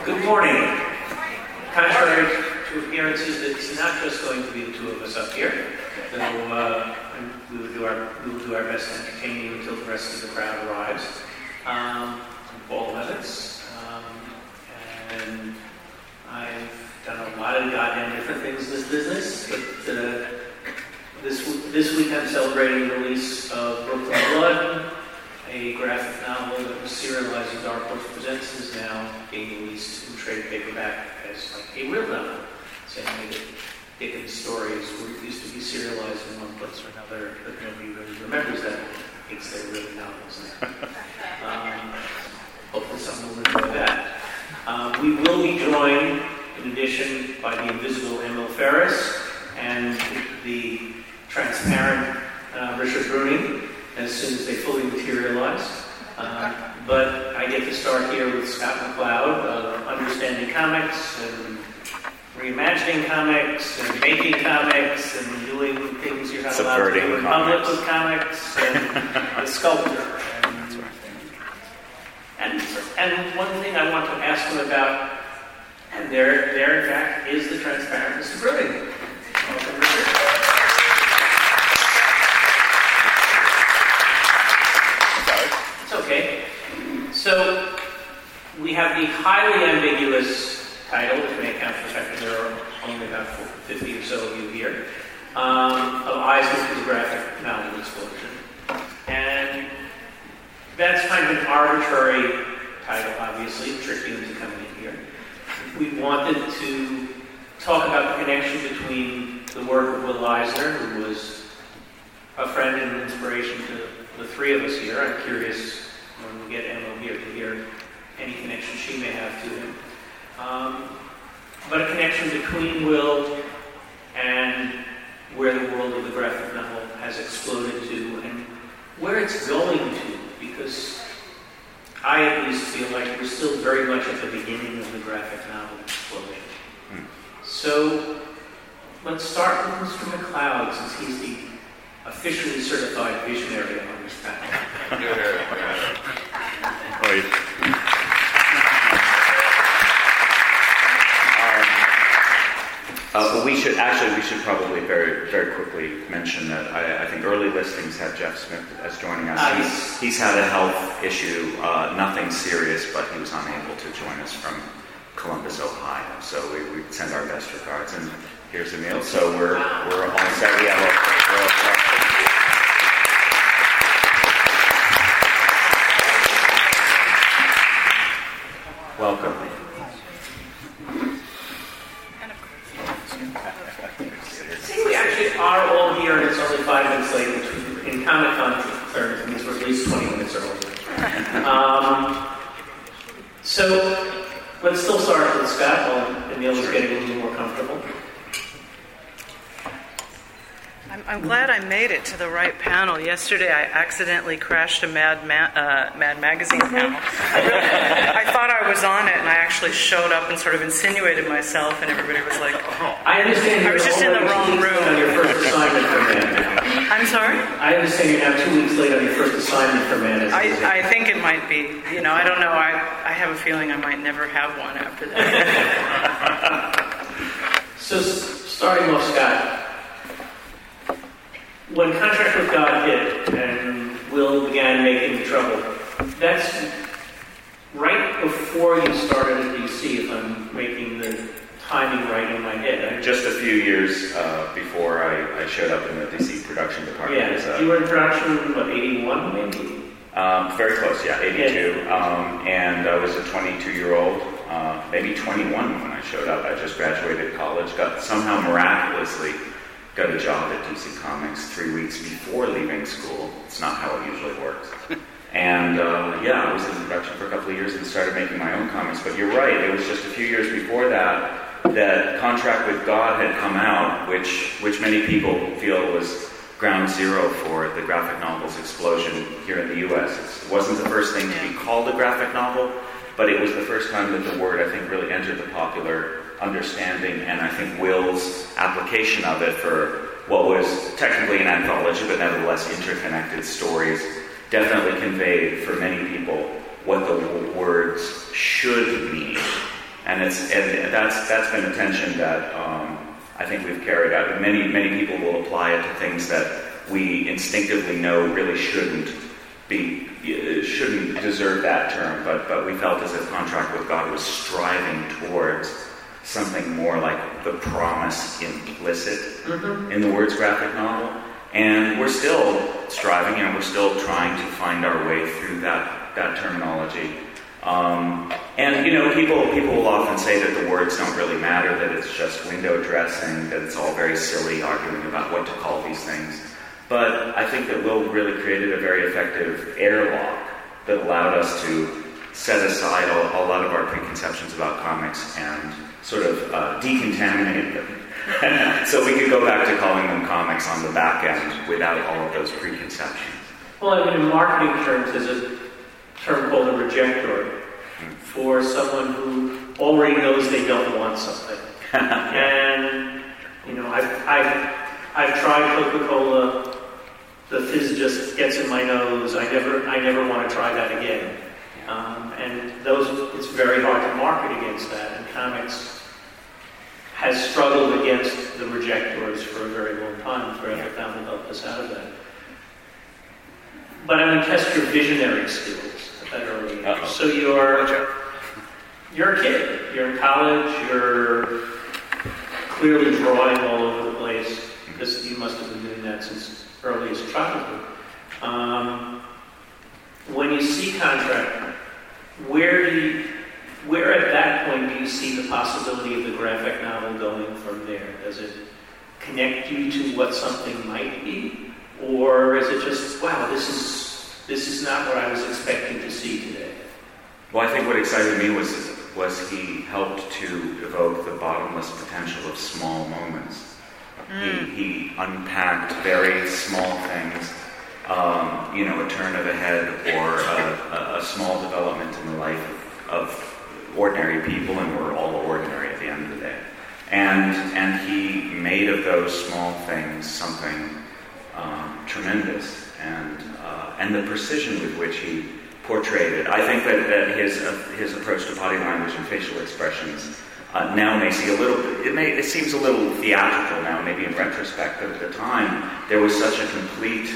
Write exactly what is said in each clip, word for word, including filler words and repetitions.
Good morning. Contrary to appearances, it's not just going to be the two of us up here. So uh, we will do our we will do our best to entertain you until the rest of the crowd arrives. Um, I'm Paul Levitz, um, and I've done a lot of goddamn different things in this business. But uh, this this week I'm celebrating the release of Brooklyn Blood, a graphic novel that was serialized in Dark Horse Presents, is now being released in trade paperback as like a real novel. Same way that Dickens' stories were used to be serialized in one place or another, but nobody really remembers that. It's their real novels now. Um, hopefully someone will enjoy that. Um, we will be joined, in addition, by the invisible Emil Ferris and the transparent uh, Richard Bruning, as soon as they fully materialize. Um, but I get to start here with Scott McCloud of Understanding Comics and reimagining comics and making comics and doing things you're not allowed to do in public with comics and a sculptor. And, and, and one thing I want to ask him about, and there, there in fact, is the transparent Mister Bruning. Welcome, Richard. It's okay. So we have the highly ambiguous title, which may account for the fact that there are only about fifty or so of you here, um, of Eisner's graphic novel explosion. And that's kind of an arbitrary title, obviously, tricked you into coming in here. We wanted to talk about the connection between the work of Will Eisner, who was a friend and an inspiration to the three of us here. I'm curious when we get Emma here to hear any connection she may have to him. Um, but a connection between Will and where the world of the graphic novel has exploded to and where it's going to, because I at least feel like we're still very much at the beginning of the graphic novel explosion. Hmm. So let's start with Mister McCloud, since he's the officially certified visionary on this panel. Uh, but we should actually we should probably very very quickly mention that I, I think early listings had Jeff Smith as joining us. Uh, he's, he's had a health issue, uh, nothing serious, but he was unable to join us from Columbus, Ohio. So we, we send our best regards. And here's Emil. So we're we're all set. We have a, we're all set. Welcome. See, we actually are all here, and it's only five minutes late, which in Comic-Con terms means we're at least twenty minutes early. Um, so let's still start with Scott while Emil is getting a little more comfortable. I'm, I'm glad I made it to the right panel. Yesterday, I accidentally crashed a Mad Ma- uh, Mad Magazine panel. I, really, I thought I was on it, and I actually showed up and sort of insinuated myself, and everybody was like, "Oh." I understand. I was just in the wrong room. On your first assignment for Mad. I'm sorry? I understand you're now two weeks late on your first assignment for Mad. I, I think it might be. You know, I don't know. I, I have a feeling I might never have one after that. So, starting off, Scott. When Contract with God hit and Will began making trouble, that's right before you started at D C, if I'm making the timing right in my head. Just a few years uh, before I, I showed up in the D C production department. Yeah, as, uh, you were in production, what, eighty-one maybe? Um, very close, yeah, eighty-two. Yeah. Um, and I was a twenty-two-year-old, uh, maybe twenty-one when I showed up. I just graduated college, got somehow miraculously got a job at D C Comics three weeks before leaving school. It's not how it usually works. And uh, yeah, I was in production for a couple of years and started making my own comics. But you're right, it was just a few years before that that Contract with God had come out, which which many people feel was ground zero for the graphic novel's explosion here in the U S. It wasn't the first thing to be called a graphic novel, but it was the first time that the word, I think, really entered the popular understanding, and I think Will's application of it for what was technically an anthology, but nevertheless interconnected stories, definitely conveyed for many people what the words should mean And it's and that's that's been a tension that um, I think we've carried out. Many many people will apply it to things that we instinctively know really shouldn't be shouldn't deserve that term, but but we felt as if Contract with God was striving towards something more like the promise implicit mm-hmm. in the words graphic novel. And we're still striving, and we're still trying to find our way through that that terminology. Um, and you know, people people will often say that the words don't really matter, that it's just window dressing, that it's all very silly arguing about what to call these things. But I think that Will really created a very effective airlock that allowed us to set aside a, a lot of our preconceptions about comics and sort of uh, decontaminate them. So we could go back to calling them comics on the back end without all of those preconceptions. Well, I mean, in marketing terms, there's a term called a rejector for someone who already knows they don't want something. And, you know, I've, I've, I've tried Coca-Cola. The fizz just gets in my nose. I never, I never want to try that again. Um, and those, it's very hard to market against that. And comics has struggled against the rejectors for a very long time. Graphic Novel helped us out of that. But I'm going to test your visionary skills at that early age. Uh-oh. So you're, you're a kid. You're in college. You're clearly drawing all over the place, because you must have been doing that since earliest childhood. Um, when you see Contract, where do you... Where at that point do you see the possibility of the graphic novel going from there? Does it connect you to what something might be? Or is it just, wow, this is this is not what I was expecting to see today? Well, I think what excited me was was he helped to evoke the bottomless potential of small moments. Mm. He, he unpacked very small things, um, you know, a turn of a head or a, a, a small development in the life of, of ordinary people, and we're all ordinary at the end of the day. And and he made of those small things something um, tremendous, and uh, and the precision with which he portrayed it. I think that, that his uh, his approach to body language and facial expressions uh, now may see a little. It may it seems a little theatrical now, maybe in retrospect, but at the time there was such a complete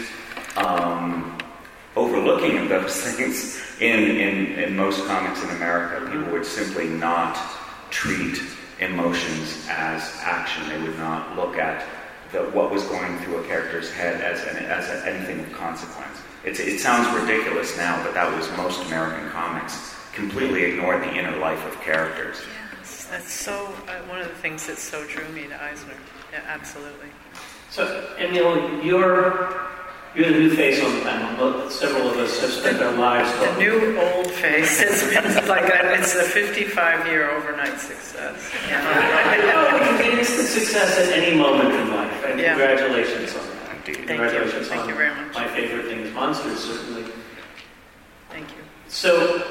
um, overlooking of those things. In, in, in most comics in America, people would simply not treat emotions as action. They would not look at the, what was going through a character's head as, an, as a, anything of consequence. It's, it sounds ridiculous now, but that was most American comics. Completely ignored the inner life of characters. Yes, that's so, uh, one of the things that so drew me to Eisner. Yeah, absolutely. So, Emil, you're... You're the new face on the panel, but several of us have spent our lives talking. The new old face. It's been like a, it's a fifty-five-year overnight success. Yeah. Well, it can be instant success at any moment in life, and yeah. Congratulations on that. Indeed. Thank congratulations you. Thank on you very much. My favorite thing is Monsters, certainly. Thank you. So,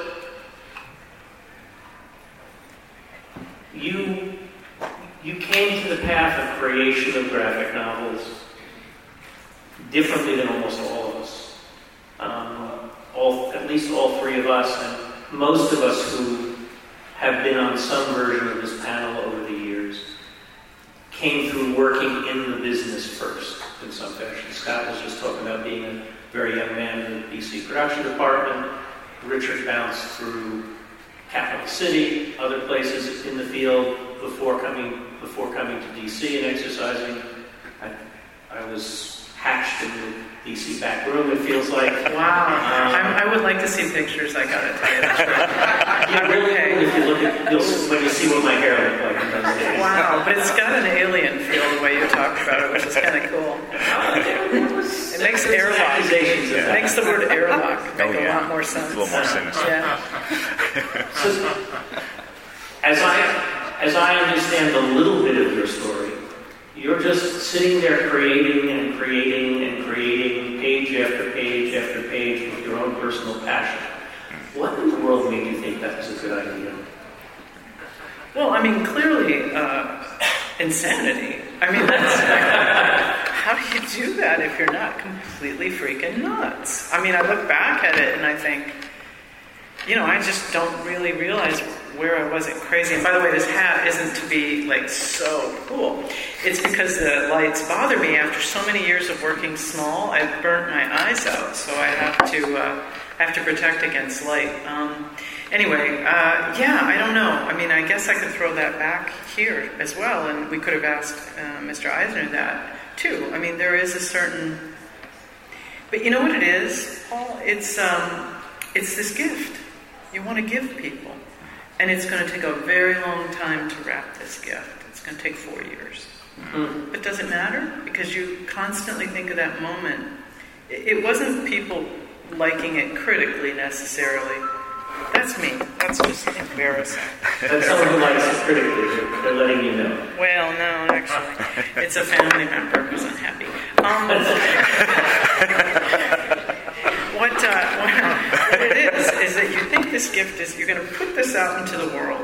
you you came to the path of creation of graphic novels differently than almost all of us. Um, all, at least all three of us, and most of us who have been on some version of this panel over the years, came through working in the business first, in some fashion. Scott was just talking about being a very young man in the D C production department. Richard bounced through Capital City, other places in the field before coming before coming to D C and exercising. I, I was hatched in the D C back room, it feels like. Wow. Um, I would like to see pictures, I gotta tell you the truth. You really, okay. If you look at, you'll, when you see what my hair looked like in those days. Wow, but it's got an alien feel the way you talk about it, which is kind of cool. It makes airlock. It makes the word airlock make oh, yeah. a lot more sense. A little more sinister. Yeah. So, as I, as I understand a little bit of your story, you're just sitting there creating and creating and creating page after page after page with your own personal passion. What in the world made you think that was a good idea? Well, I mean, clearly, uh, insanity. I mean, that's... how do you do that if you're not completely freaking nuts? I mean, I look back at it and I think, you know, I just don't really realize where I wasn't crazy. And by the way, this hat isn't to be like so cool. It's because the lights bother me. After so many years of working small, I've burnt my eyes out, so I have to uh, I have to protect against light. Um, anyway, uh, yeah, I don't know. I mean, I guess I could throw that back here as well, and we could have asked uh, Mister Eisner that too. I mean, there is a certain, but you know what it is, Paul? It's um, it's this gift. You want to give people. And it's going to take a very long time to wrap this gift. It's going to take four years. Mm-hmm. But does it matter? Because you constantly think of that moment. It wasn't people liking it critically necessarily. That's me. That's just embarrassing. That's someone who likes it critically. They're letting you know. Well, no, actually. It's a family member who's unhappy. Um, what, uh, what, what it is, is that you think this gift is, you're going to put this out into the world.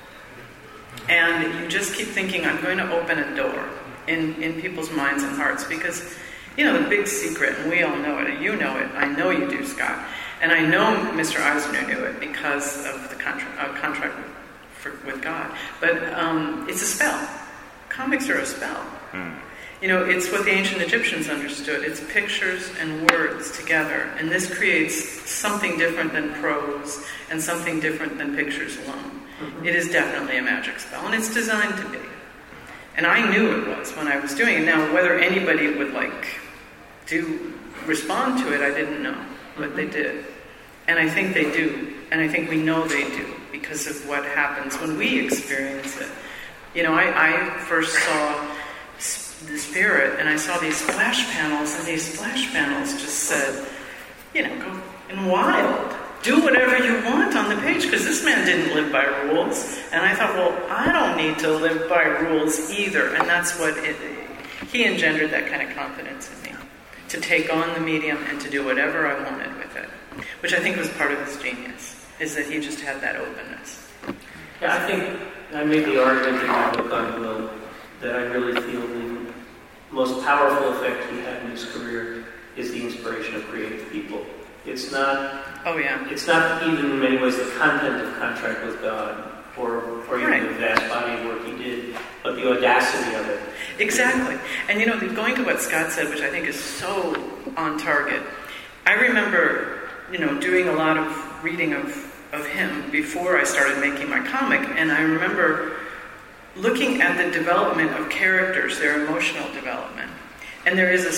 And you just keep thinking, I'm going to open a door in, in people's minds and hearts. Because, you know, the big secret, and we all know it, and you know it, I know you do, Scott. And I know Mister Eisner knew it because of the contra- uh, contract with, for, with God. But um, it's a spell. Comics are a spell. Hmm. You know, it's what the ancient Egyptians understood. It's pictures and words together. And this creates something different than prose and something different than pictures alone. Mm-hmm. It is definitely a magic spell, and it's designed to be. And I knew it was when I was doing it. Now, whether anybody would, like, do respond to it, I didn't know. But mm-hmm. they did. And I think they do. And I think we know they do because of what happens when we experience it. You know, I, I first saw the spirit, and I saw these flash panels, and these flash panels just said, you know, go and wild. Do whatever you want on the page, because this man didn't live by rules. And I thought, well, I don't need to live by rules either. And that's what it, he engendered that kind of confidence in me, to take on the medium and to do whatever I wanted with it, which I think was part of his genius, is that he just had that openness. Yeah, I think I made the argument in my book on Will that I really feel the most powerful effect he had in his career is the inspiration of creative people. It's not. Oh yeah. It's not even in many ways the content of Contract with God, or or even right. the vast body of work he did, but the audacity of it. Exactly. And you know, going to what Scott said, which I think is so on target. I remember, you know, doing a lot of reading of of him before I started making my comic, and I remember looking at the development of characters, their emotional development. And there is a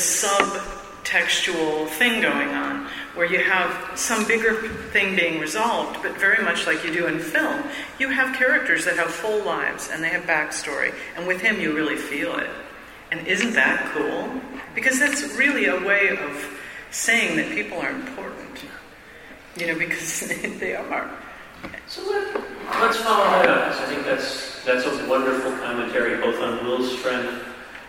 sub-textual thing going on where you have some bigger thing being resolved, but very much like you do in film, you have characters that have full lives and they have backstory. And with him, you really feel it. And isn't that cool? Because that's really a way of saying that people are important. You know, because they are. So let, let's follow that up. I think that's that's a wonderful commentary both on Will's strength,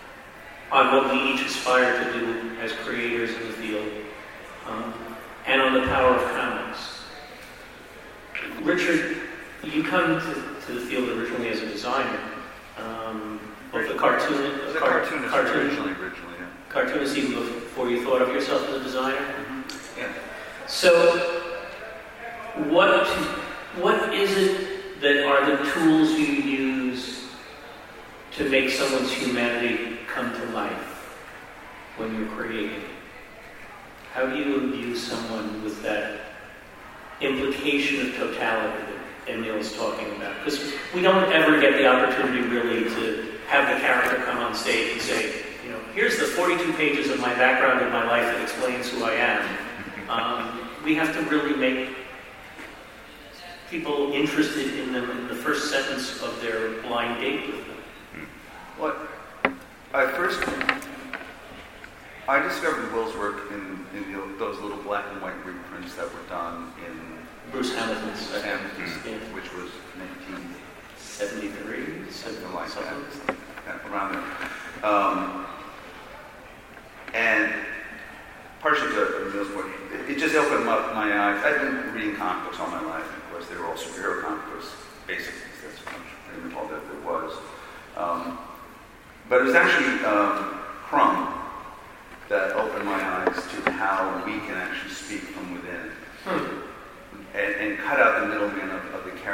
on what we each aspire to do as creators in the field, um, and on the power of comics. Richard, you come to, to the field originally as a designer, um, both a cartoon, as a car, cartoonist cartoon, originally, originally, yeah. Cartoonist even before you thought of yourself as a designer. Mm-hmm. Yeah. So, what what is it that are the tools you use to make someone's humanity come to life when you're creating? How do you imbue someone with that implication of totality that Emil's talking about? Because we don't ever get the opportunity really to have the character come on stage and say, you know, here's the forty-two pages of my background in my life that explains who I am. Um, we have to really make people interested in them in the first sentence of their blind date with them. What I first I discovered Will's work in, in the, those little black and white reprints that were done in Bruce Hamilton's, uh, Hamilton's yeah. which was nineteen seventy-three, something like something. that, around there. Um, and partially to Emil's point, it, it just opened up my eyes. I've been reading comic books all my life. Of course, they were all superhero comic books, basically. That's what I recall that it was. Um, but it was actually um, Crumb that opened my eyes to how we can actually speak from within. Hmm. And, and cut out the middleman of, of the characters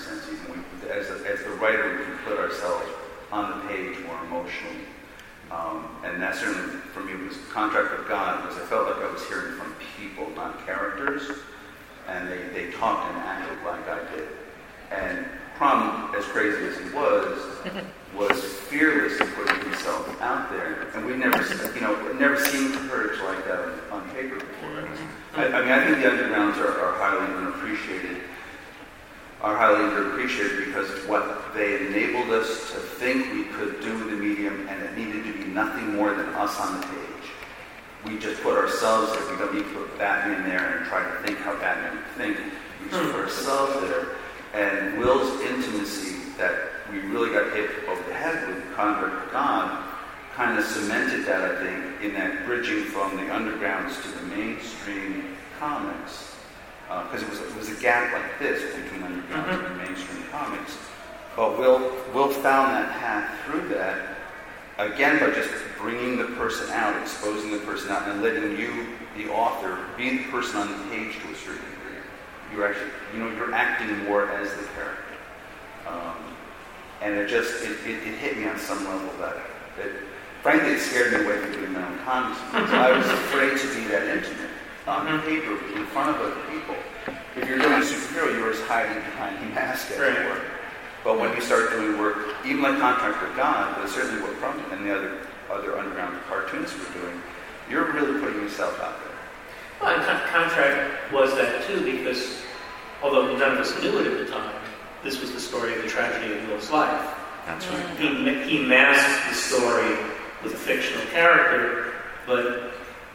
sense. Even we, as, a, as the writer, we can put ourselves on the page more emotionally. Um, and that certainly, for me, was Contract with God, because I felt like I was hearing from people, not characters. And they, they talked and acted like I did. And Crumb, as crazy as he was, was fearless in putting himself out there. And we never, you know, never seen courage like that on, on paper before. I, I mean, I think the Undergrounds are, are highly unappreciated, are highly underappreciated because what they enabled us to think we could do with the medium, and it needed to be nothing more than us on the page. We just put ourselves there. We don't need to put Batman there and try to think how Batman would think. We just put ourselves there. And Will's intimacy that we really got hit over the head with Contract with God kind of cemented that, I think, in that bridging from the Undergrounds to the mainstream comics. Because uh, it was it was a gap like this between Underground mm-hmm. and mainstream comics. But Will Will found that path through that, again, by just bringing the person out, exposing the person out, and letting you, the author, be the person on the page to a certain degree. You're actually, you know, you're acting more as the character. Um, and it just, it, it, it hit me on some level that, that, frankly, it scared me away from doing my own comics because I was afraid to be that intimate on mm-hmm. paper in front of other people. If you're doing a superhero, you're just hiding behind the mask as it were. But when you start doing work, even like Contract with God, but certainly what Crumb and the other other Underground cartoonists were doing, you're really putting yourself out there. Well, and con- Contract was that too, because although none of us knew it at the time, this was the story of the tragedy of Will's life. That's right. He, he masked the story with a fictional character, but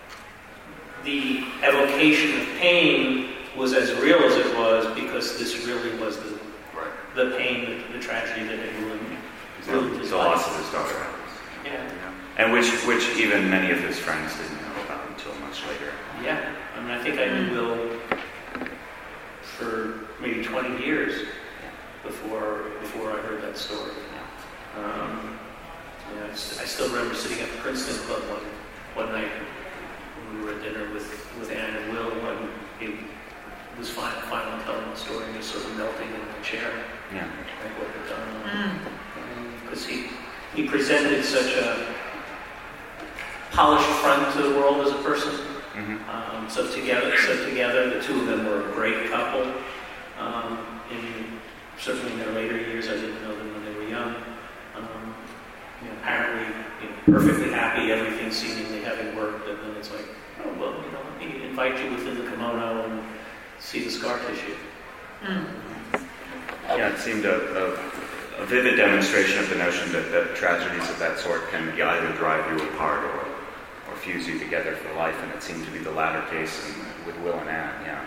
the evocation of pain was as real as it was because this really was the right. the pain, the, the tragedy that had ruined, ruined his the life. loss of his daughter. Yeah. yeah. And which which even many of his friends didn't know about until much later. Yeah. I mean, I think I knew Will for maybe twenty years before before I heard that story. Um, yeah, I, st- I still remember sitting at the Princeton Club one one night when we were at dinner with, with Anne and Will, and he was finally, finally telling the story and just sort of melting in the chair. Yeah. Like what had done. Because mm. he he presented such a polished front to the world as a person. Mm-hmm. Um, so together, so together, the two of them were a great couple. Um, in certainly in their later years, I didn't know them when they were young. Um, you know, apparently, you know, perfectly happy, everything seemingly having worked, and then it's like, oh well, you know, let me invite you within the kimono and see the scar tissue. Mm. Yeah, it seemed a, a, a vivid demonstration of the notion that, that tragedies of that sort can either drive you apart or, or fuse you together for life, and it seemed to be the latter case in, with Will and Anne, yeah.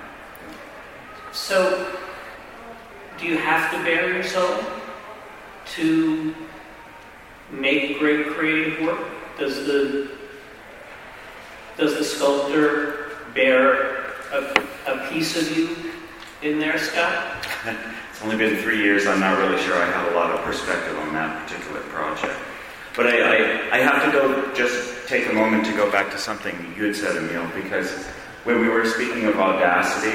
So, do you have to bare your soul to make great creative work? Does the does the sculptor bear a, a piece of you in there, Scott? It's only been three years. I'm not really sure I have a lot of perspective on that particular project. But I, I, I have to go, just take a moment to go back to something you had said, Emil, because when we were speaking of audacity,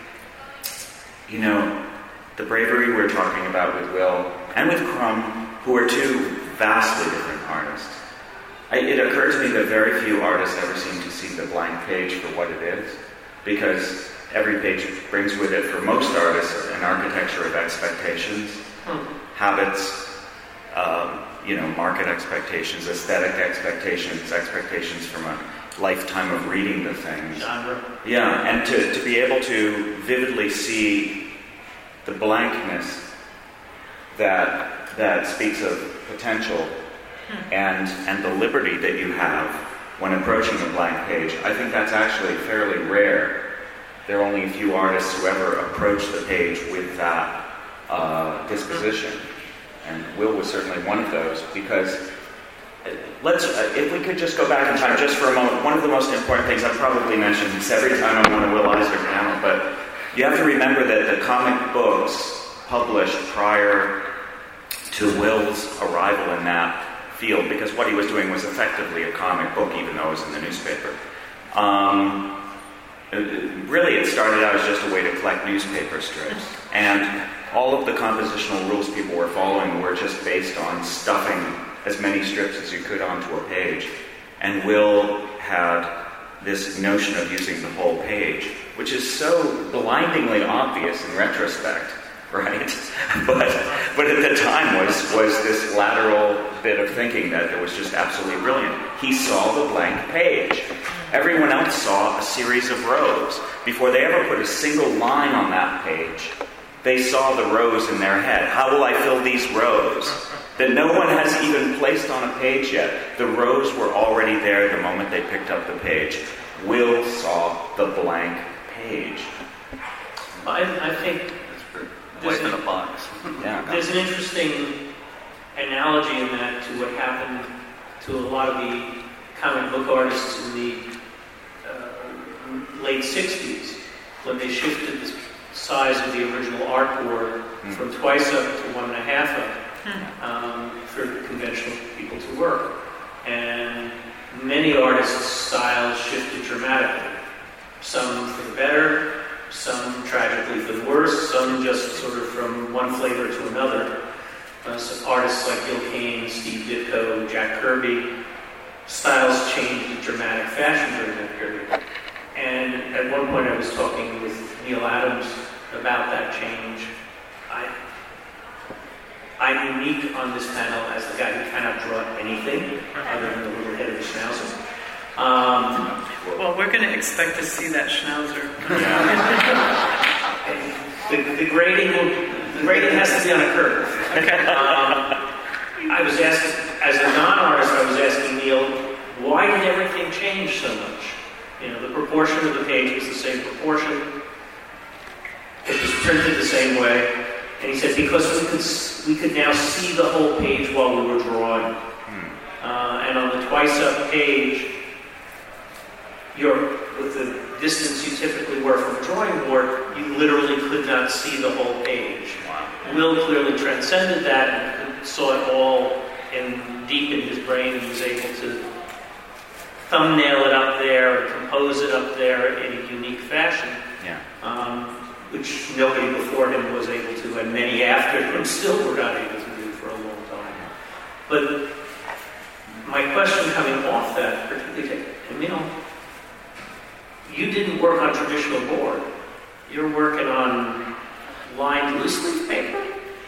you know, the bravery we're talking about with Will and with Crumb, who are two vastly different artists. I, it occurred to me that very few artists ever seem to see the blank page for what it is, because every page brings with it, for most artists, an architecture of expectations, hmm. habits, um, you know, market expectations, aesthetic expectations, expectations from a lifetime of reading the things. Genre. Yeah, and to, to be able to vividly see the blankness that that speaks of potential hmm. and and the liberty that you have when approaching a blank page, I think that's actually fairly rare. There are only a few artists who ever approach the page with that uh, disposition. And Will was certainly one of those, because let's, uh, if we could just go back in time just for a moment, one of the most important things I probably mention this every time I'm on a Will Eisner panel, but you have to remember that the comic books published prior to Will's arrival in that field, because what he was doing was effectively a comic book, even though it was in the newspaper. Um, it, really, it started out as just a way to collect newspaper strips. And all of the compositional rules people were following were just based on stuffing as many strips as you could onto a page. And Will had this notion of using the whole page, which is so blindingly obvious in retrospect, right? But but at the time was was this lateral bit of thinking that it was just absolutely brilliant. He saw the blank page. Everyone else saw a series of rows. Before they ever put a single line on that page, they saw the rows in their head. How will I fill these rows? That no one has even placed on a page yet. The rows were already there the moment they picked up the page. Will saw the blank page. I, I think Life in a box. Yeah. there's an interesting analogy in that to what happened to a lot of the comic book artists in the uh, late sixties when they shifted the size of the original artboard mm. from twice up to one and a half up. Um, for conventional people to work. And many artists' styles shifted dramatically. Some for the better, some tragically for the worse, some just sort of from one flavor to another. Uh, so artists like Gil Kane, Steve Ditko, Jack Kirby, styles changed in dramatic fashion during that period. And at one point I was talking with Neil Adams about that change. I I'm unique on this panel as the guy who cannot draw anything other than the little head of the schnauzer. Um, Well, we're going to expect to see that schnauzer. the, the grading will, the grading has to be on a curve. Okay. Um, I was asking, as a non-artist, I was asking Neil, why did everything change so much? You know, the proportion of the page was the same proportion. It was printed the same way. And he said, because we could we could now see the whole page while we were drawing. Hmm. Uh, and on the twice-up page, you're, with the distance you typically were from a drawing board, you literally could not see the whole page. Wow. Will clearly transcended that and saw it all in, deep in his brain and was able to thumbnail it up there and compose it up there in a unique fashion. Yeah. Um, which nobody before him was able to, and many after him still were not able to do for a long time. But my question coming off that, particularly, Emil, you didn't work on traditional board. You're working on lined loose leaf paper?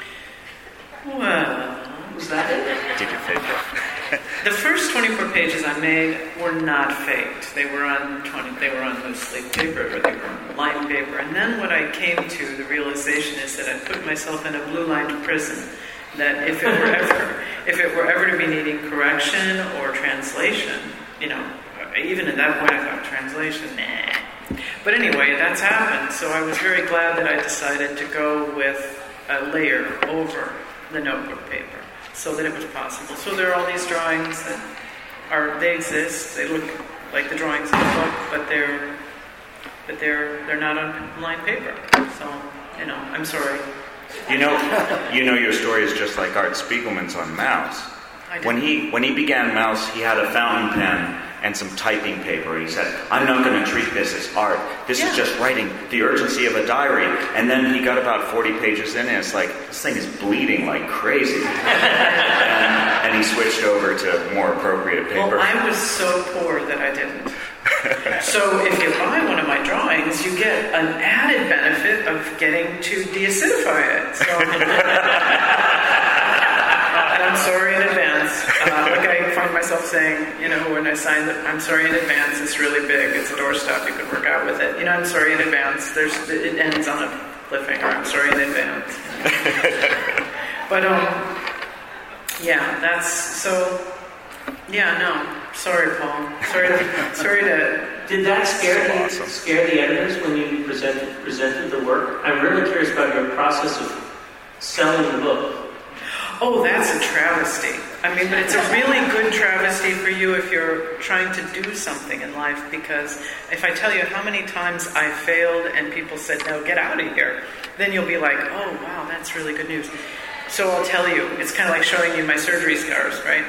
Well, was that it? Did you fake it? The first twenty-four pages I made were not faked. They were on twenty. They were on loose leaf paper, or they were on lined paper. And then what I came to, the realization is that I put myself in a blue-lined prison. That if it were ever, if it were ever to be needing correction or translation, you know, even at that point I thought translation, nah. But anyway, that's happened. So I was very glad that I decided to go with a layer over the notebook paper, so that it was possible. So there are all these drawings that are, they exist, they look like the drawings in the book, but they're but they're they're not on lined paper. So, you know, I'm sorry. You know you know your story is just like Art Spiegelman's on Mouse. When he when he began Mouse, he had a fountain pen and some typing paper. He said, I'm not going to treat this as art. This yeah. is just writing the urgency of a diary. And then he got about forty pages in, and it's like, this thing is bleeding like crazy. and, and he switched over to more appropriate paper. Well, I was so poor that I didn't. So if you buy one of my drawings, you get an added benefit of getting to deacidify it. So, and I'm sorry in advance. Uh, like I find myself saying, you know, when I signed it, I'm sorry in advance. It's really big. It's a doorstop. You could work out with it. You know, I'm sorry in advance. There's it ends on a cliffhanger. I'm sorry in advance. But um, yeah, that's so. Yeah, no. Sorry, Paul. Sorry, to, sorry to. Did that scare so the awesome. scare the editors when you presented presented the work? I'm really curious about your process of selling the book. Oh, that's a travesty. I mean, but it's a really good travesty for you if you're trying to do something in life, because if I tell you how many times I failed and people said, no, get out of here, then you'll be like, oh, wow, that's really good news. So I'll tell you, it's kind of like showing you my surgery scars, right?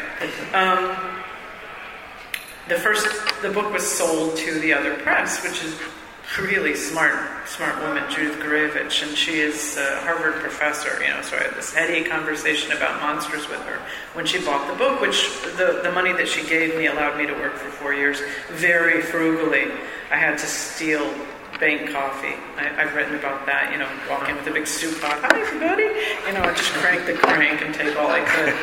Um, the first, the book was sold to the other press, which is really smart, smart woman, Judith Gurevich, and she is a Harvard professor, you know, so I had this heady conversation about monsters with her when she bought the book, which the, the money that she gave me allowed me to work for four years very frugally. I had to steal bank coffee. I, I've written about that, you know, walk in with a big soup pot. Hi, everybody. You know, I just crank the crank and take all I could.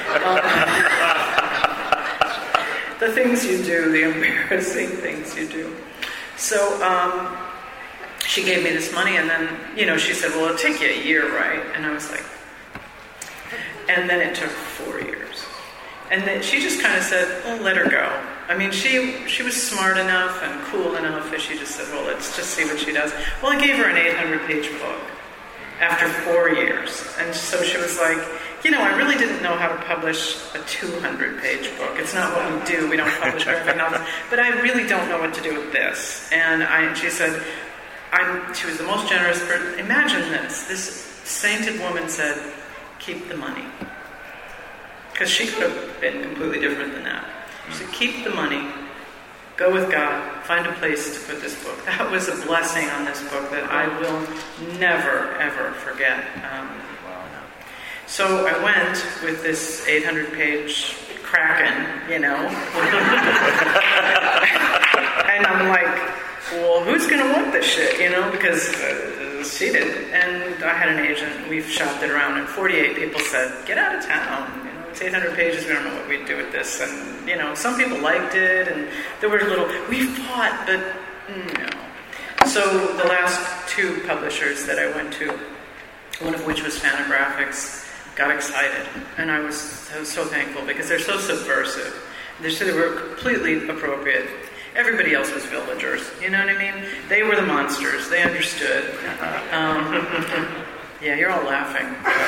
Um, the things you do, the embarrassing things you do. So um, she gave me this money, and then, you know, she said, well, it'll take you a year, right? And I was like, and then it took four years. And then she just kind of said, well, let her go. I mean, she she was smart enough and cool enough that she just said, well, let's just see what she does. Well, I gave her an eight hundred page book after four years. And so she was like, you know, I really didn't know how to publish a two hundred page book. It's not what we do. We don't publish graphic novels. But I really don't know what to do with this. And I, she said, I'm, she was the most generous person. Imagine this. This sainted woman said, keep the money. Because she could have been completely different than that. She said, keep the money. Go with God. Find a place to put this book. That was a blessing on this book that I will never, ever forget. Um, So I went with this eight hundred page kraken, you know. And I'm like, well, who's going to want this shit, you know, because uh, she did. And I had an agent, we've shopped it around, and forty-eight people said, get out of town. You know, it's eight hundred pages, we don't know what we'd do with this. And, you know, some people liked it, and there were little, we fought, but no. So the last two publishers that I went to, one of which was Fantagraphics, got excited, and I was so, so thankful because they're so subversive. They're, so they were completely appropriate. Everybody else was villagers, you know what I mean? They were the monsters. They understood. Um, yeah, you're all laughing.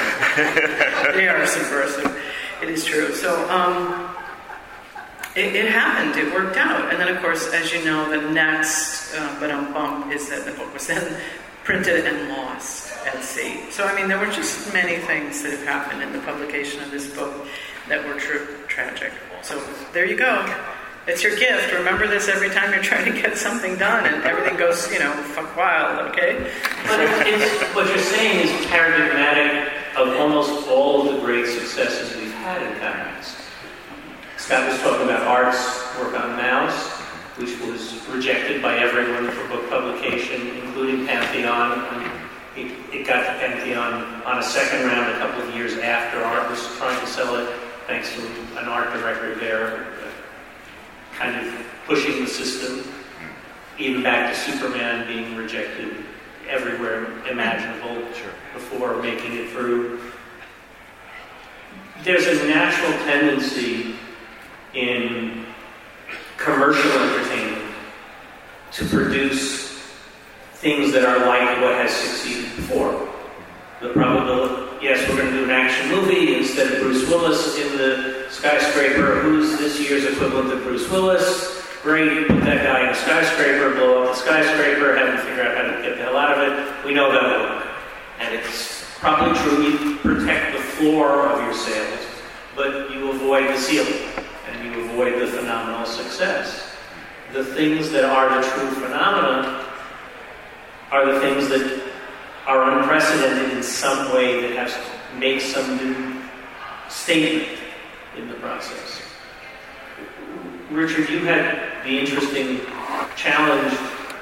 They are subversive. It is true. So um, it, it happened. It worked out. And then, of course, as you know, the next uh, but um bump is that the book was then printed and lost at sea. So, I mean, there were just many things that have happened in the publication of this book that were true, tragic. So, there you go. It's your gift. Remember this every time you're trying to get something done and everything goes, you know, fuck wild, okay? But it's, it's, what you're saying is paradigmatic of almost all of the great successes we've had in comics. Scott was talking about Art's work on Mouse, which was rejected by everyone for book publication, including Pantheon. It, it got to Pantheon on a second round a couple of years after Art was trying to sell it, thanks to an art director there, uh, kind of pushing the system, even back to Superman being rejected everywhere imaginable sure. before making it through. There's a natural tendency in commercial entertainment to produce things that are like what has succeeded before. The probability, yes, we're going to do an action movie instead of Bruce Willis in the skyscraper. Who's this year's equivalent of Bruce Willis? Great, put that guy in a skyscraper, blow up the skyscraper, have him figure out how to get the hell out of it. We know that'll work. And it's probably true you protect the floor of your sales, but you avoid the ceiling, and you avoid the phenomenal success. The things that are the true phenomena are the things that are unprecedented in some way that has to make some new statement in the process. Richard, you had the interesting challenge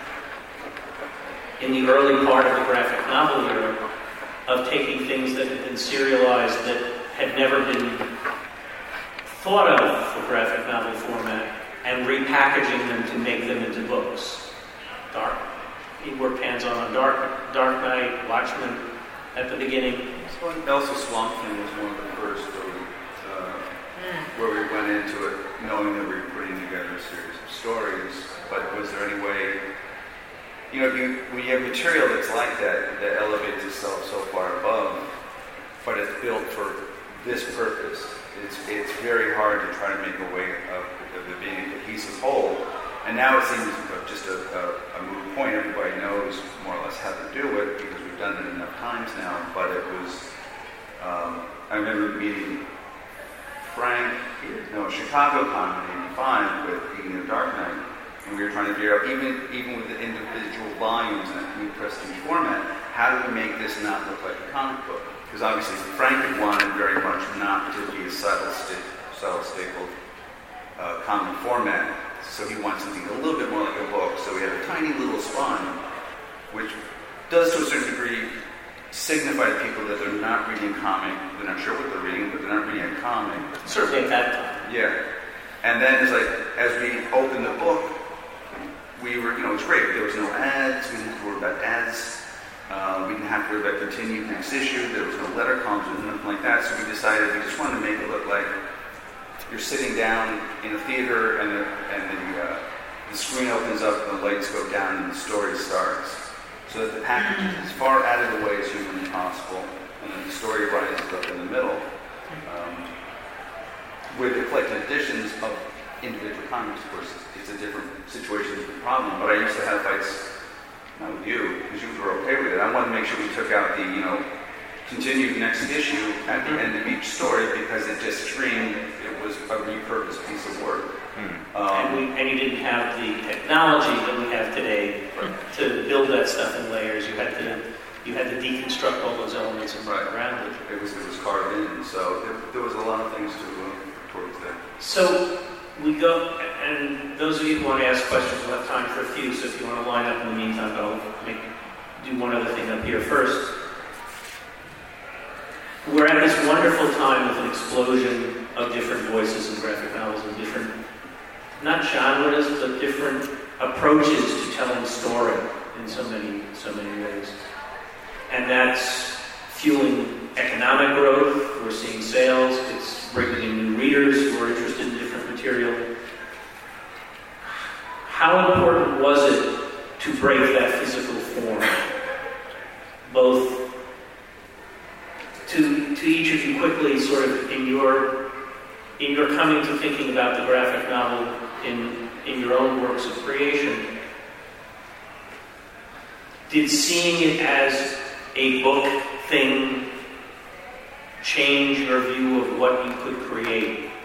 in the early part of the graphic novel era of taking things that had been serialized that had never been thought of for graphic novel format and repackaging them to make them into books. Dark. He worked hands-on on Dark, Dark Knight, Watchmen at the beginning. Also, Swamp Thing was one of the first uh, mm. where we went into it knowing that we were putting together a series of stories. But was there any way, you know, if you, when you have material that's like that, that elevates itself so far above, but it's built for this purpose, it's it's very hard to try to make a way of, of it being a cohesive whole. And now it seems just a, a, a moot point. Everybody knows more or less how to do it because we've done it enough times now. But it was, um, I remember meeting Frank, no, Chicago Con in eighty-five with Eating of Dark Knight. And and we were trying to figure out, even even with the individual volumes in a new prestige format, how do we make this not look like a comic book? Because obviously Frank had wanted very much not to be a subtle, sti- subtle stapled uh, comic format, so he wanted something a little bit more like a book. So we had a tiny little spine, which does to a certain degree signify to people that they're not reading a comic, they're not sure what they're reading, but they're not reading a comic. Certainly at that time. Yeah. And then it's like, as we opened the book, we were, you know, it was great. There was no ads, we didn't have to worry about ads. Uh, we didn't have to worry about continued next issue. There was no letter columns or nothing like that. So we decided we just wanted to make it look like you're sitting down in a theater and the, and the, uh, the screen opens up and the lights go down and the story starts. So that the package is as far out of the way as humanly possible, and then the story rises up in the middle. Um, with the collected editions of individual comics, of course, it's a different situation, different problem. But I used to have fights, not with you, because you were okay with it. I wanted to make sure we took out the, you know, continued next issue at the end of each story, because it just screamed it was a repurposed piece of work. Mm. Um, and, we, and you didn't have the technology that we have today to build that stuff in layers. You had to you had to deconstruct all those elements and work around it. It was it was carved in, so there, there was a lot of things to uh, towards that. So we go, and those of you who want to ask questions, we'll have time for a few. So if you want to line up in the meantime, I'll make, do one other thing up here first. We're at this wonderful time with an explosion of different voices in graphic novels and different, not genres, but different approaches to telling a story in so many, so many ways. And that's fueling economic growth. We're seeing sales. It's bringing in new readers who are interested in different material. How important was it to break that physical form? Both to to each of you quickly, sort of in your in your coming to thinking about the graphic novel in in your own works of creation. Did seeing it as a book thing change your view of what you could create? You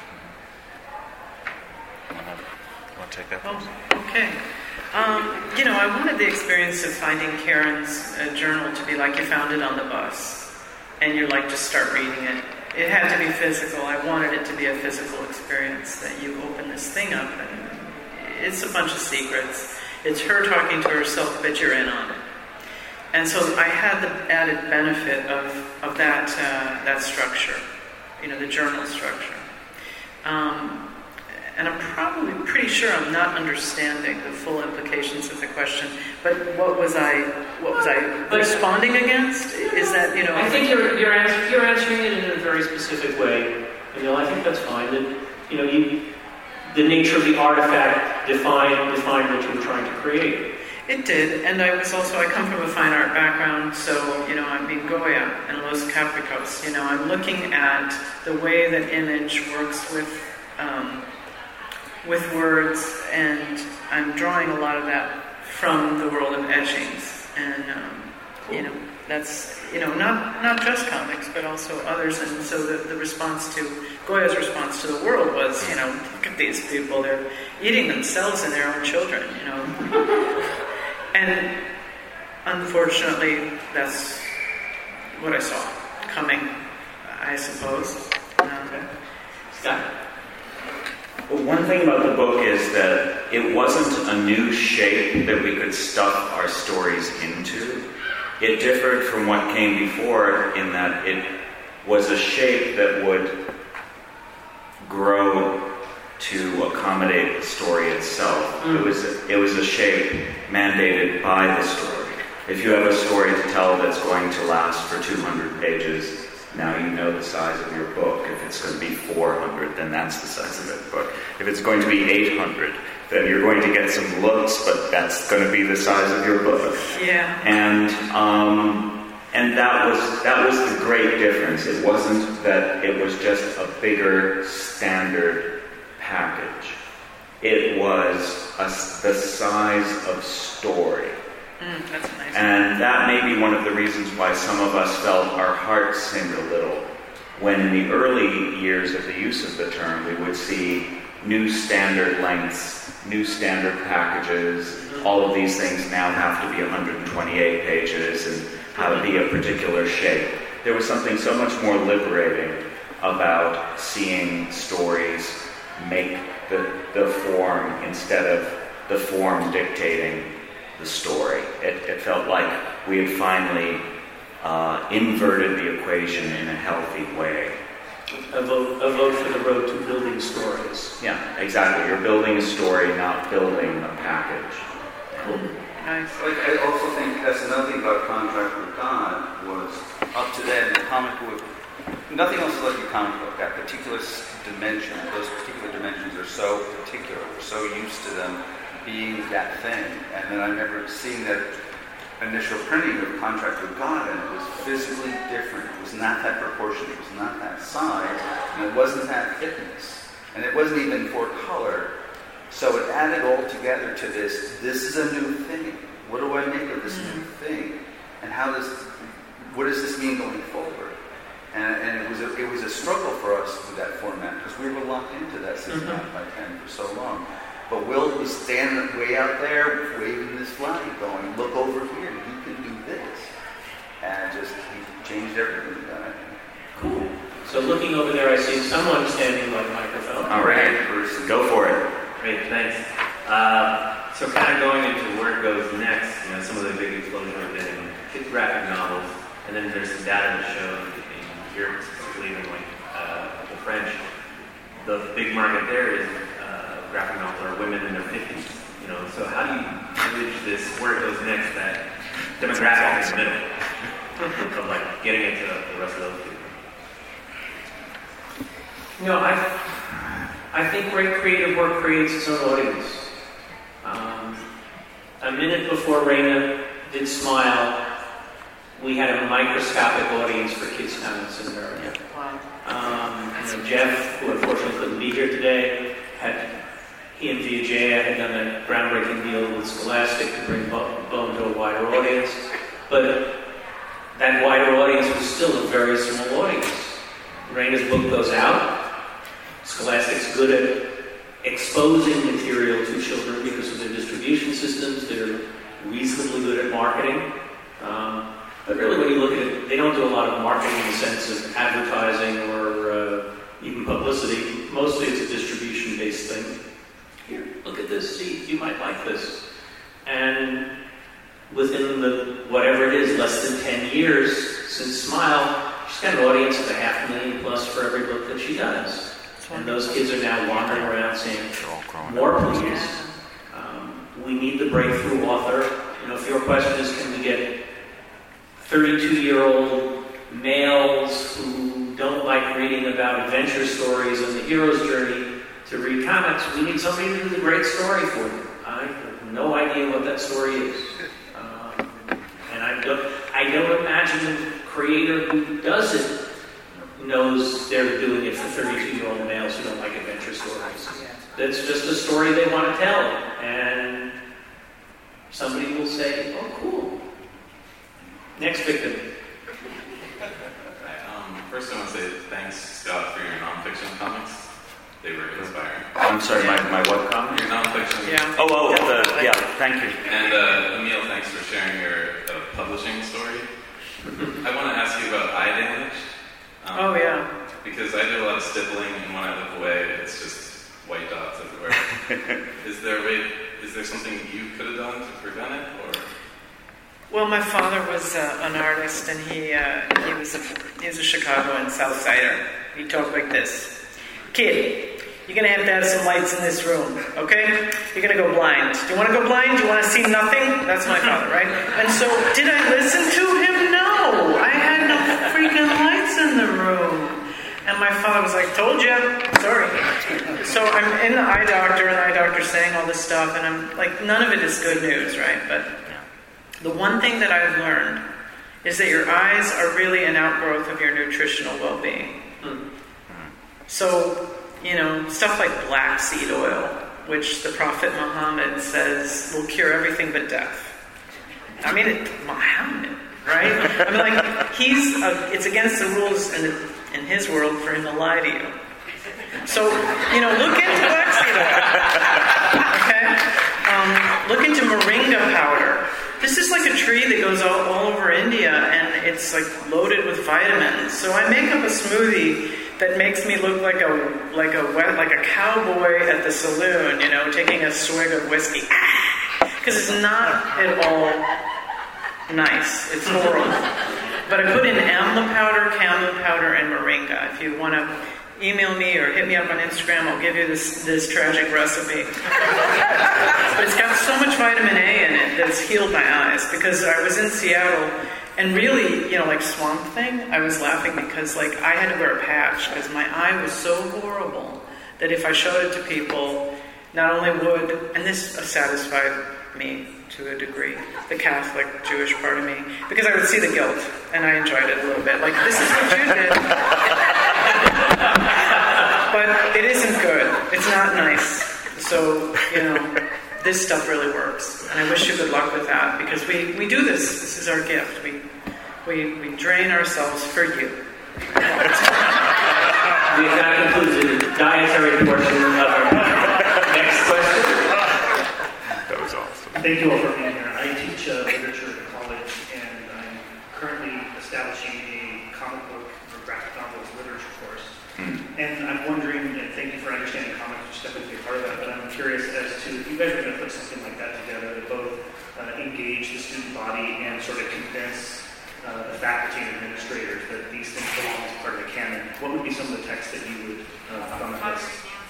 want to take that? Oh, okay. Um, you know, I wanted the experience of finding Karen's uh, journal to be like you found it on the bus, and you're like, just start reading it. It had to be physical. I wanted it to be a physical experience, that you open this thing up, and it's a bunch of secrets. It's her talking to herself, but you're in on it. And so I had the added benefit of, of that uh, that structure, you know, the journal structure. Um, and I'm probably pretty sure I'm not understanding the full implications of the question. But what was I what was I but, responding against? Is that, you know? I think you're you're, ans- you're answering it in a very specific way. You know, I think that's fine. That, you know, you, the nature of the artifact defined defined what you were trying to create. It did, and I was also, I come from a fine art background, so, you know, I mean, Goya and Los Capricos, you know, I'm looking at the way that image works with um, with words, and I'm drawing a lot of that from the world of etchings, and, um, you know, that's, you know, not not just comics, but also others, and so the, the response to, Goya's response to the world was, you know, look at these people, they're eating themselves and their own children, you know. And unfortunately, that's what I saw coming, I suppose. Um, okay. Scott? Well, one thing about the book is that it wasn't a new shape that we could stuff our stories into. It differed from what came before in that it was a shape that would grow to accommodate the story itself. Mm. It was it was a shape mandated by the story. If you have a story to tell that's going to last for two hundred pages, now you know the size of your book. If it's going to be four hundred, then that's the size of that book. If it's going to be eight hundred, then you're going to get some looks, but that's going to be the size of your book. Yeah. And um, and that was that was the great difference. It wasn't that it was just a bigger standard package. It was a, the size of story. Mm, that's nice. And that may be one of the reasons why some of us felt our hearts sink a little when in the early years of the use of the term we would see new standard lengths, new standard packages. All of these things now have to be one hundred twenty-eight pages and how to be a particular shape. There was something so much more liberating about seeing stories make the, the form instead of the form dictating the story. It, it felt like we had finally uh, inverted the equation in a healthy way. A vote, a vote for the road to building stories. Yeah, exactly. You're building a story, not building a package. Cool. Nice. Like, I also think that's another thing about Contract with God was up to then the comic book. Nothing else is like a comic book. That particular dimension, those particular dimensions are so particular. We're so used to them being that thing. And then I remember seeing that initial printing of Contract with God, and it was physically different. It was not that proportion. It was not that size. And it wasn't that thickness. And it wasn't even four color. So it added all together to this, this is a new thing. What do I make of this new thing? And how does, what does this mean going forward? And, and it was a, it was a struggle for us with that format because we were locked into that six and a half by ten for so long. But Will was standing way out there waving this flag going, look over here, you can do this. And just, he changed everything about it. Cool. So looking over there, I see someone standing by the microphone. All right, go for it. Great, thanks. Uh, so kind of going into where it goes next, you know, some of the big explosions have been in kids' graphic novels, and then there's some data that show in Europe, specifically even like uh, the French, the big market there is uh, graphic novels are women in their fifties. You know, so how do you bridge this, where it goes next, that demographic in the middle of like getting into the rest of those people? You know, I, I think great creative work creates its own audience. Um, a minute before Raina did Smile, we had a microscopic audience for kids' comics in America. Um, you know, Jeff, who unfortunately couldn't be here today, had he and Vijaya had done a groundbreaking deal with Scholastic to bring Bone to a wider audience, but that wider audience was still a very small audience. Raina's book goes out. Scholastic's good at exposing material to children because of their distribution systems. They're reasonably good at marketing. Um, but really, when you look at it, they don't do a lot of marketing in the sense of advertising or uh, even publicity. Mostly it's a distribution-based thing. Here, look at this. See, you might like this. And within the, whatever it is, less than ten years since Smile, she's got an audience of a half million plus for every book that she does. And those kids are now wandering around saying, more please. Um, we need the breakthrough author. You know, if your question is, can we get thirty-two-year-old males who don't like reading about adventure stories and the hero's journey to read comics, we need somebody to do the great story for them. I have no idea what that story is. Um, and I don't, I don't imagine the creator who does it knows they're doing it for thirty-two-year-old males who don't like adventure stories. That's just a story they want to tell. And somebody will say, oh, cool. Next victim. Um, first I want to say thanks, Scott, for your nonfiction comics. They were inspiring. I'm sorry, my, my what comment? Your nonfiction. Yeah. Oh, oh, the, yeah, thank you. And uh, Emil, thanks for sharing your uh, publishing story. I want to ask you about eye damage. Um, Oh, yeah. Because I do a lot of stippling, and when I look away, it's just white dots everywhere. Is there a way? Is there something you could have done to prevent it, or? Well, my father was uh, an artist, and he uh, he was a he was a Chicagoan South Sider. He talked like this: "Kid, you're gonna have to have some lights in this room, okay? You're gonna go blind. Do you want to go blind? Do you want to see nothing?" That's my father, right? And so, did I listen to him? No, I had no freaking lights in the room. And my father was like, "Told you, sorry." So I'm in the eye doctor, and the eye doctor's saying all this stuff, and I'm like, none of it is good news, right? But the one thing that I've learned is that your eyes are really an outgrowth of your nutritional well-being. Mm. So, you know, stuff like black seed oil, which the Prophet Muhammad says will cure everything but death. I mean, it, Muhammad, right? I mean, like, he's, a, it's against the rules in, the, in his world for him to lie to you. So, you know, look into Lexida. Okay? Um, look into moringa powder. This is like a tree that goes all, all over India, and it's like loaded with vitamins. So I make up a smoothie that makes me look like a like a like a cowboy at the saloon, you know, taking a swig of whiskey. Because it's not at all nice. It's horrible. But I put in amla powder, camel powder, and moringa. If you want to email me or hit me up on Instagram, I'll give you this, this tragic recipe. But it's got so much vitamin A in it that it's healed my eyes. Because I was in Seattle, and really, you know, like Swamp Thing, I was laughing because, like, I had to wear a patch because my eye was so horrible that if I showed it to people, not only would, and this satisfied me to a degree, the Catholic Jewish part of me, because I would see the guilt, and I enjoyed it a little bit. Like, this is what you did. But it isn't good. It's not nice. So, you know, this stuff really works. And I wish you good luck with that, because we, we do this. This is our gift. We, we, we drain ourselves for you. That concludes the dietary portion of our next question. That was awesome. Thank you all for being here. I teach uh, literature at college, and I'm currently establishing a comic book or graphic novels literature course. Mm. And I'm wondering, and thank you for understanding comics, you're stepping to be a part of that, but I'm curious as to if you guys are going to put something like that together to both uh, engage the student body and sort of convince uh, the faculty and administrators that these things belong as part of the canon. What would be some of the texts that you would uh, put on that list?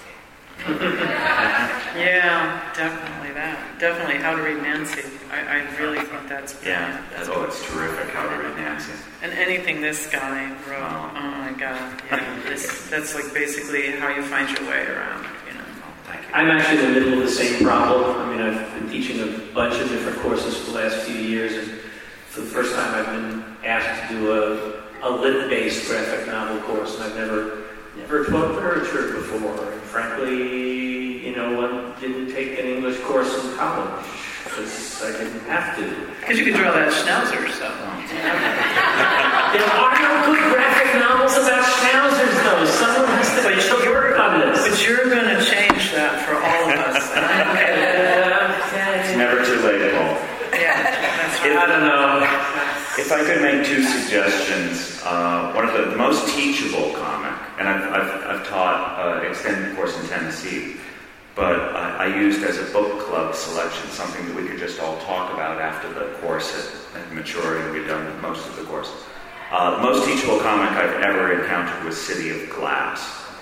Yeah, definitely that. Definitely How to Read Nancy. I, I really think that's Yeah, that's oh, it's terrific. How to Read Nancy. And anything this guy wrote, oh my God, yeah, this, that's like basically how you find your way around, you know. Thank you. I'm actually in the middle of the same problem. I mean, I've been teaching a bunch of different courses for the last few years, and for the first time I've been asked to do a, a lit-based graphic novel course, and I've never never taught literature before. And frankly, you know, one didn't take an English course in college, because I didn't have to. Because you could draw that schnauzer, so. There are no good graphic novels about schnauzers, though. Someone has to but work on this. But you're going to change that for all of us. It's never too late, Paul. Yeah, that's right. I don't know. If I could make two suggestions, uh, one of the, the most teachable comic, and I've, I've, I've taught uh, extended course in Tennessee, but I, I used as a book club selection something that we could just all talk about after the course had, had matured and we'd done most of the course. Uh, the most teachable comic I've ever encountered was City of Glass.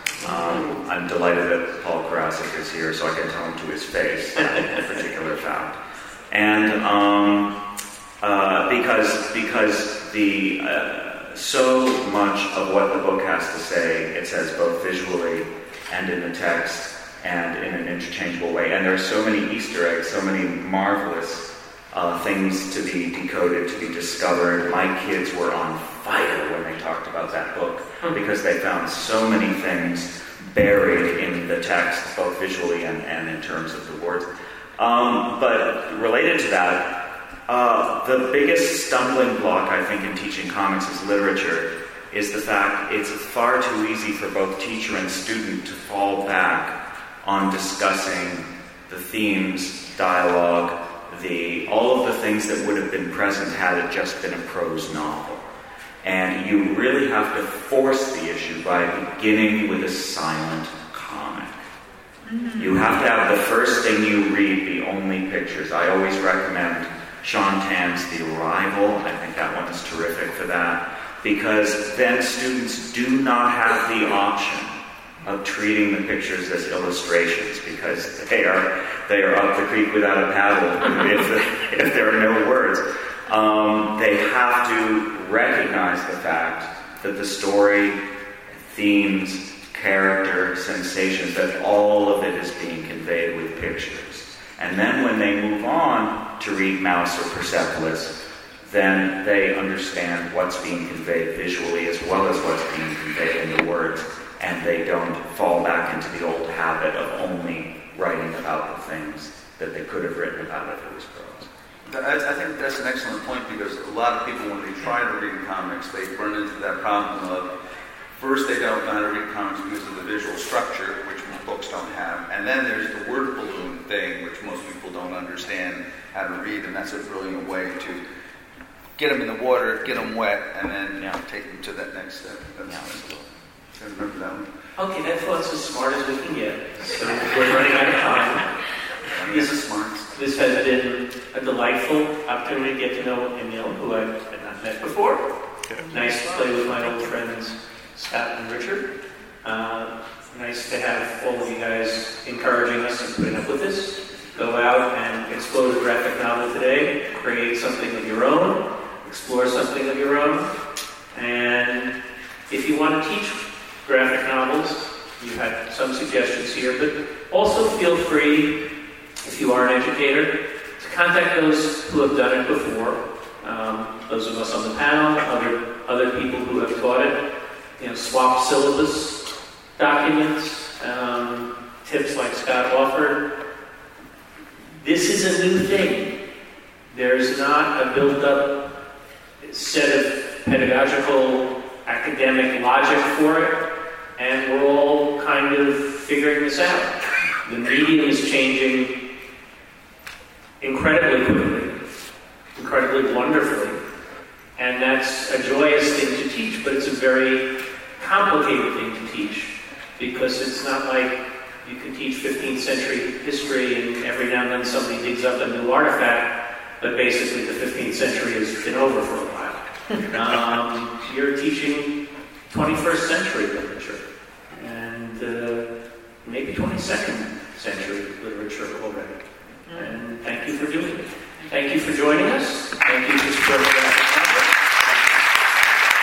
Um, I'm delighted that Paul Karasik is here so I can tell him to his face that particular fact. And um, uh, because because the uh, so much of what the book has to say, it says both visually and in the text and in an interchangeable way. And there are so many Easter eggs, so many marvelous uh, things to be decoded, to be discovered. My kids were on fire when they talked about that book because they found so many things buried in the text, both visually and, and in terms of the words. Um, but related to that, uh, the biggest stumbling block, I think, in teaching comics as literature is the fact it's far too easy for both teacher and student to fall back on discussing the themes, dialogue, the all of the things that would have been present had it just been a prose novel. And you really have to force the issue by beginning with a silent comic. Mm-hmm. You have to have the first thing you read be only pictures. I always recommend Sean Tan's The Arrival. I think that one is terrific for that. Because then students do not have the option of treating the pictures as illustrations, because they are they are up the creek without a paddle if, if there are no words. Um, they have to recognize the fact that the story, themes, character, sensations, that all of it is being conveyed with pictures. And then when they move on to read Mouse or Persepolis, then they understand what's being conveyed visually as well as what's being conveyed in the words. And they don't fall back into the old habit of only writing about the things that they could have written about if it was prose. I, I think that's an excellent point, because a lot of people, when they try to read comics, they run into that problem of, first they don't know how to read comics because of the visual structure. how to read, and that's a brilliant way to get them in the water, get them wet, and then Yeah. take them to that next step. That's, Yeah. that's cool. I remember that one. Okay, that thought's as smart as we can get. So we're running out of time. This is smart. This has been a delightful opportunity to get to know Emil, who I had not met before. Nice to play with my old friends Scott and Richard. Uh, nice to have all of you guys encouraging us and putting up with this. Go out and explore the graphic novel today. Create something of your own. Explore something of your own. And if you want to teach graphic novels, you had some suggestions here, but also feel free, if you are an educator, to contact those who have done it before. Um, those of us on the panel, other other people who have taught it. You know, swap syllabus documents, um, tips like Scott offered. This is a new thing. There's not a built-up set of pedagogical, academic logic for it, and we're all kind of figuring this out. The medium is changing incredibly quickly, incredibly wonderfully, and that's a joyous thing to teach, but it's a very complicated thing to teach, because it's not like you can teach fifteenth century history and every now and then somebody digs up a new artifact, but basically the fifteenth century has been over for a while. um, you're teaching twenty-first century literature, and uh, maybe twenty-second century literature already. And thank you for doing it. Thank you for joining us. Thank you for supporting